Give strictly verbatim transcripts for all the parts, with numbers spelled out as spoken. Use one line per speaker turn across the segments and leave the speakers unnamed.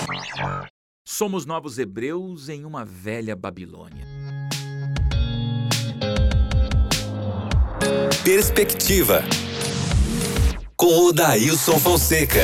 Somos novos hebreus em uma velha Babilônia.
Perspectiva, com o Dailson Fonseca.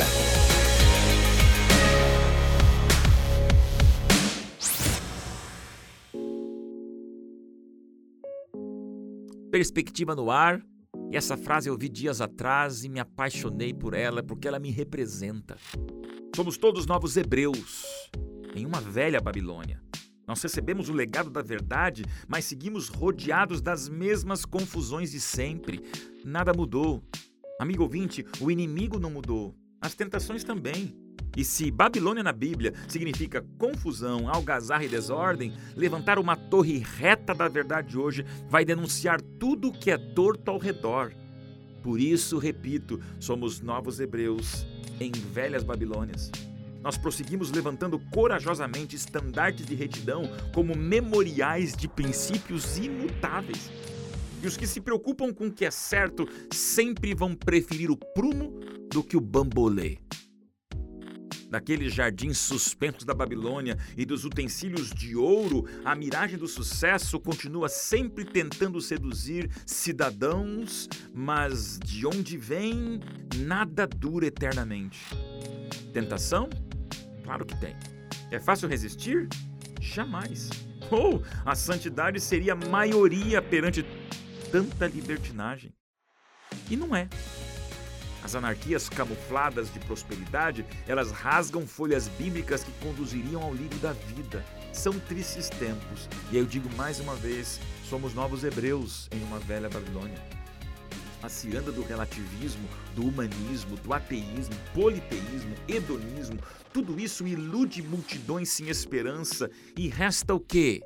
Perspectiva no ar. E essa frase eu vi dias atrás e me apaixonei por ela porque ela me representa. Somos todos novos hebreus em uma velha Babilônia. Nós recebemos o legado da verdade, mas seguimos rodeados das mesmas confusões de sempre. Nada mudou. Amigo ouvinte, o inimigo não mudou. As tentações também. E se Babilônia na Bíblia significa confusão, algazarra e desordem, levantar uma torre reta da verdade hoje vai denunciar tudo que é torto ao redor. Por isso, repito, somos novos hebreus em velhas Babilônias. Nós prosseguimos levantando corajosamente estandartes de retidão como memoriais de princípios imutáveis. E os que se preocupam com o que é certo sempre vão preferir o prumo do que o bambolê. Daqueles jardins suspensos da Babilônia e dos utensílios de ouro, a miragem do sucesso continua sempre tentando seduzir cidadãos, mas de onde vem, nada dura eternamente. Tentação? Claro que tem. É fácil resistir? Jamais. Ou a santidade seria a maioria perante tanta libertinagem. E não é. As anarquias camufladas de prosperidade, elas rasgam folhas bíblicas que conduziriam ao livro da vida. São tristes tempos. E aí eu digo mais uma vez, somos novos hebreus em uma velha Babilônia. A ciranda do relativismo, do humanismo, do ateísmo, politeísmo, hedonismo, tudo isso ilude multidões sem esperança. E resta o quê?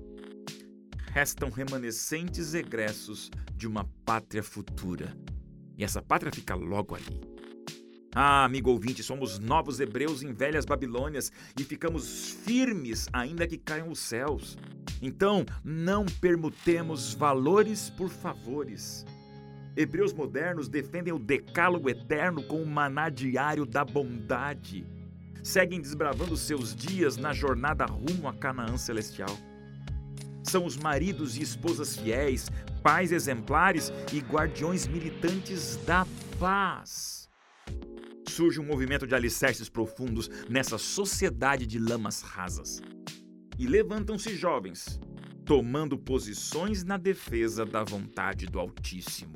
Restam remanescentes egressos de uma pátria futura. E essa pátria fica logo ali. Ah, amigo ouvinte, somos novos hebreus em velhas Babilônias e ficamos firmes ainda que caiam os céus. Então, não permutemos valores por favores. Hebreus modernos defendem o decálogo eterno com o maná diário da bondade. Seguem desbravando seus dias na jornada rumo a Canaã celestial. São os maridos e esposas fiéis, pais exemplares e guardiões militantes da paz. Surge um movimento de alicerces profundos nessa sociedade de lamas rasas. E levantam-se jovens, tomando posições na defesa da vontade do Altíssimo.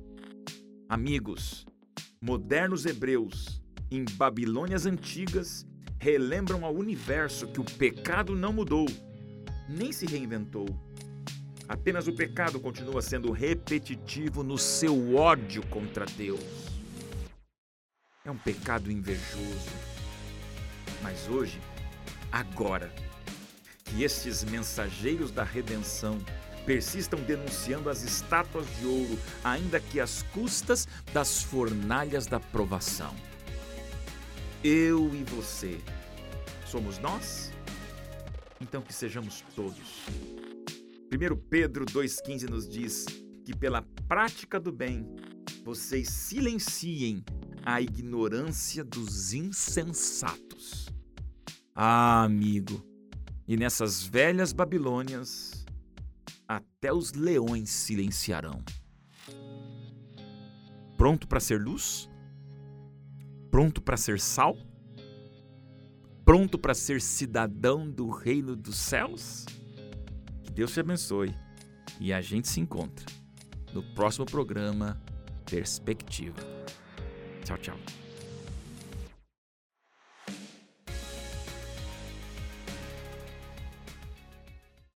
Amigos, modernos hebreus, em Babilônias antigas, relembram ao universo que o pecado não mudou, nem se reinventou. Apenas o pecado continua sendo repetitivo no seu ódio contra Deus. É um pecado invejoso. Mas hoje, agora, que estes mensageiros da redenção persistam denunciando as estátuas de ouro, ainda que às custas das fornalhas da provação. Eu e você, somos nós? Então que sejamos todos. primeiro Pedro dois quinze nos diz que pela prática do bem, vocês silenciem a ignorância dos insensatos. Ah, amigo, e nessas velhas Babilônias, até os leões silenciarão. Pronto para ser luz? Pronto para ser sal? Pronto para ser cidadão do reino dos céus? Que Deus te abençoe e a gente se encontra no próximo programa Perspectiva. Tchau, tchau.